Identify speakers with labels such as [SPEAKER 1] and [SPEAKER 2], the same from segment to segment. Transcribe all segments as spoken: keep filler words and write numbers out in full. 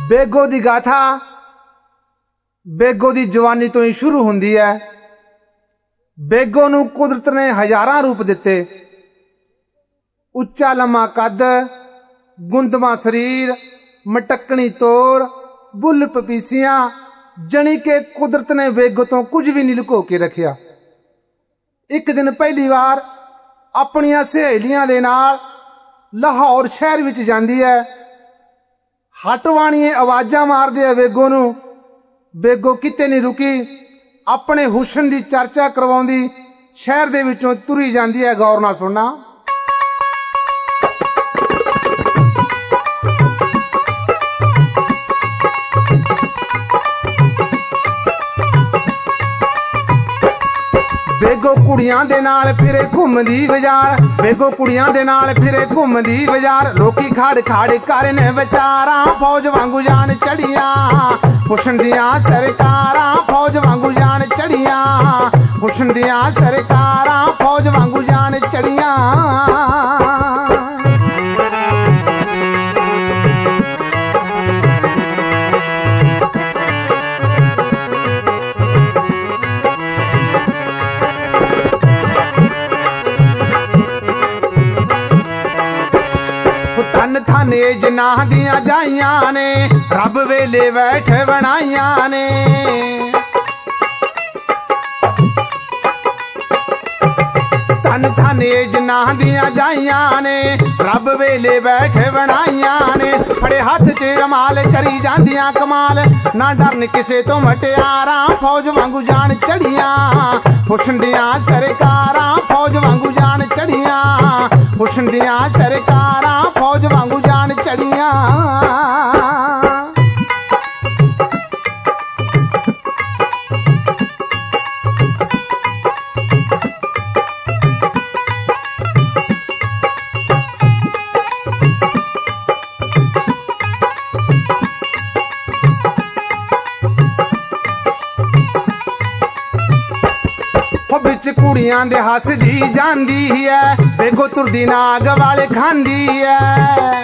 [SPEAKER 1] बेगो दी गाथा बेगो दी जवानी तो ही शुरू हुंदी है। बेगो नूं कुदरत ने हजारां रूप दिते। उच्चा लम्मा कद, गुंदमा शरीर, मटकनी तोर, बुल पपीसियां, जणी के कुदरत ने बेगो तो कुछ भी नहीं लुको के रखिया। एक दिन पहली बार अपनियां सहेलियां दे नाल लाहौर शहर विच जांदी है। हटवाणीए आवाजां मारदे आ बेगो नूं। बेगो किते नहीं रुकी, अपने हुसन की चर्चा करवाउंदी शहर दे विचों तुरी जांदी है। गौर नाल सुनना। बेगो कुड़ियां दे नाल फिरे घुमदी बाजार। बेगो कुड़ियां दे नाल फिरे घुमदी बाजार। लोकी खाड़ खाड़ करने विचारां, फौज वांगू जान चढ़ियां। हुसन दियां सरकारां, फौज वांगू जान चढ़ियां। हुसन दियां सरकारां, फौज वांगू जान चढ़ियां। तन थाने जनाह दियां जाइयां ने, रब वेले बैठ बनाइयां ने। तन थाने जनाह दियां जाइयां ने, रब वेले बैठ बनाइयां ने। फड़े हाथ च रमाल करी जांदियां कमाल, ना डरन किसे तो मटियारां, फौज वांगू जान चढ़ियां। हुसन दियां सरकारां, फौज वांगू जान चढ़ियां। हुसन दियां सरकारां, फौज वांगू जान चढ़ियां। बिच कुड़ियां दे हसदी जांदी है, बेगो तुरदी नाग वाले खांदी है।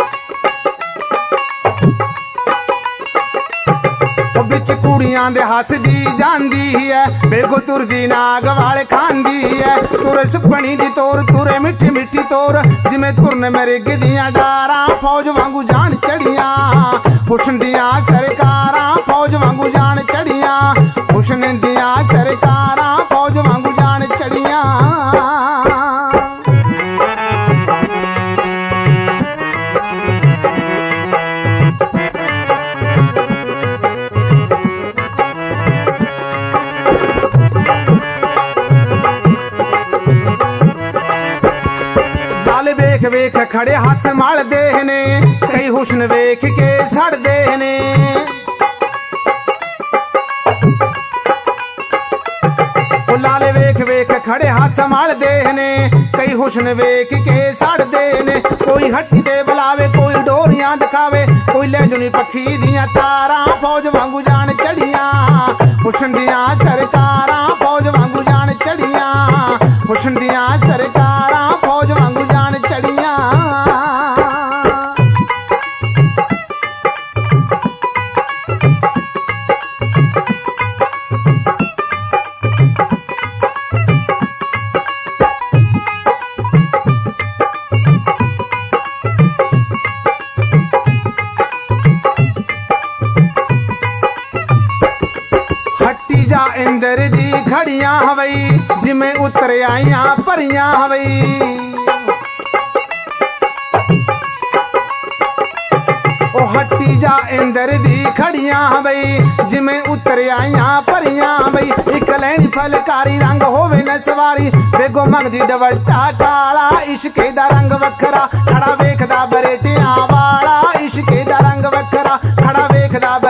[SPEAKER 1] बिच कुड़ियां दे हसदी जांदी है, बेगो तुरदी नाग वाले खांदी है। तुरे छुपनी दी तोर, तुरे मिठी मिठी तोर, जिमें तुरन मेरे गिदियां डारां, फौज वांगू जान चढ़ियां। हुसन दियां सरकारां, फौज वांगू जान चढ़ियां। हुसन दियां सरकारां, फौज वांगू जान चढ़ियां। लाल वेख वेख खड़े हाथ मलदे ने, कई हुसन वेख के सड़दे ने। लाल वेख वेख खड़े हाथ मलदे ने, कई हुसन वेख के सड़दे ने। कोई हट्टी ते बुलावे, कोई डोरियां दिखावे, कोई ले जुनी पखी दियां तारां, फौज वांगू जान चढ़ियां। हुसन दियां सरकारां, फौज वांगू जान चढ़ियां। हुसन दियां सरकारां, फौज वांगू जान चढ़ियां। इंदर दी खड़ियां हवई, जिमें उतर आइयां परियां हवई। ओ हट्टी जा इंदर दी खड़ियां हवई, जिमें उतर आइयां परियां हवई। इक लैनी फलकारी रंग होवे न सवारी, बेगो मंगदी डवलटा काला, इश्के दा रंग वखरा, खड़ा वेखदा बरेटियां वाला। इश्के दा रंग वखरा, खड़ा वेखदा